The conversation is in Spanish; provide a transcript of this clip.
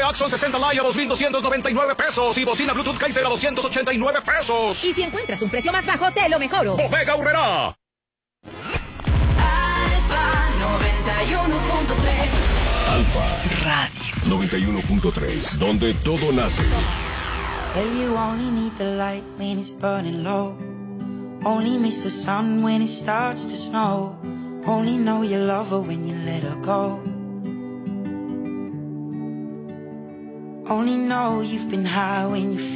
Axon 60 Lite a 2,299 pesos y bocina Bluetooth Kaiser a 289 pesos. Y si encuentras un precio más bajo, te lo mejoro. Bodega Aurrerá. Alfa 91.3. Alfa Radio 91.3, donde todo nace. Hey, you only need the light when it's burning low. Only miss the sun when it starts to snow. Only know you love her when you let her go. Only know you've been high when you